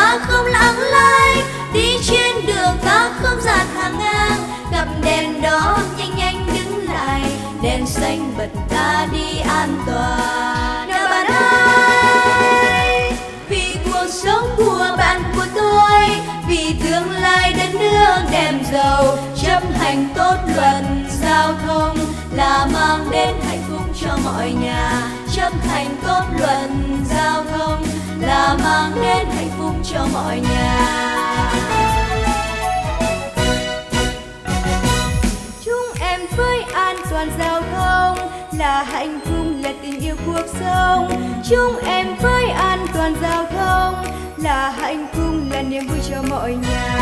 ta không lãng lách, đi trên đường ta không dạt hàng ngang, gặp đèn đỏ nhanh nhanh đứng lại, đèn xanh bật ta đi an toàn. Nào bạn ơi, vì cuộc sống của bạn của tôi, vì tương lai đất nước đẹp giàu, chấp hành tốt luật giao thông là mang đến hạnh phúc cho mọi nhà. Chấp hành tốt luật giao thông là mang đến hạnh phúc cho mọi nhà. Chúng em với an toàn giao thông là hạnh phúc, là tình yêu cuộc sống. Chúng em với an toàn giao thông là hạnh phúc, là niềm vui cho mọi nhà.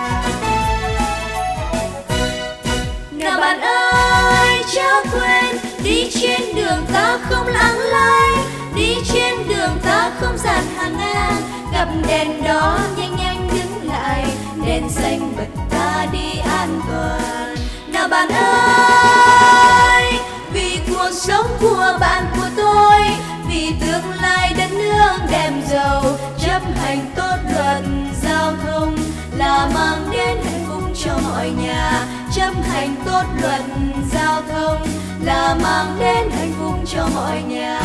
Nào bạn ơi, chớ quên, đi trên đường ta không lãng lách, đi trên đường ta không dạt hàng ngang, gặp đèn đỏ nhanh nhanh đứng lại, đèn xanh bật ta đi an toàn. Nào bạn ơi, vì cuộc sống của bạn của tôi, vì tương lai đất nước đẹp giàu, chấp hành tốt luật giao thông là mang đến hạnh phúc cho mọi nhà. Chấp hành tốt luật giao thông là mang đến hạnh phúc cho mọi nhà.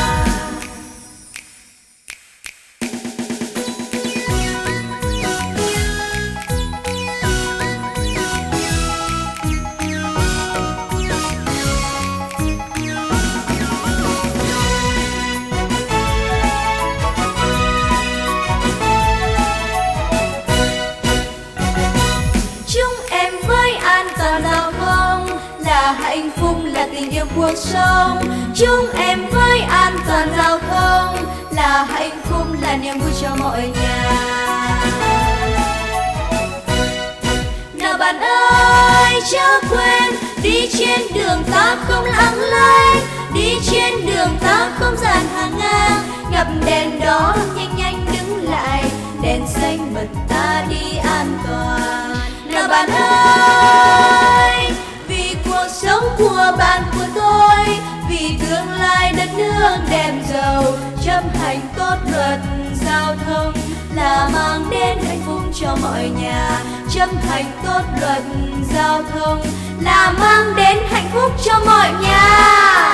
Hạnh phúc là tình yêu cuộc sống. Chúng em với an toàn giao thông là hạnh phúc, là niềm vui cho mọi nhà. Nào bạn ơi, chớ quên, đi trên đường ta không lãng lách, đi trên đường ta không dàn hàng ngang, gặp đèn đỏ nhanh nhanh đứng lại, đèn xanh bật ta đi an toàn. Nào bạn ơi, cuộc sống của bạn của tôi, vì tương lai đất nước đẹp giàu, chấp hành tốt luật giao thông là mang đến hạnh phúc cho mọi nhà. Chấp hành tốt luật giao thông là mang đến hạnh phúc cho mọi nhà.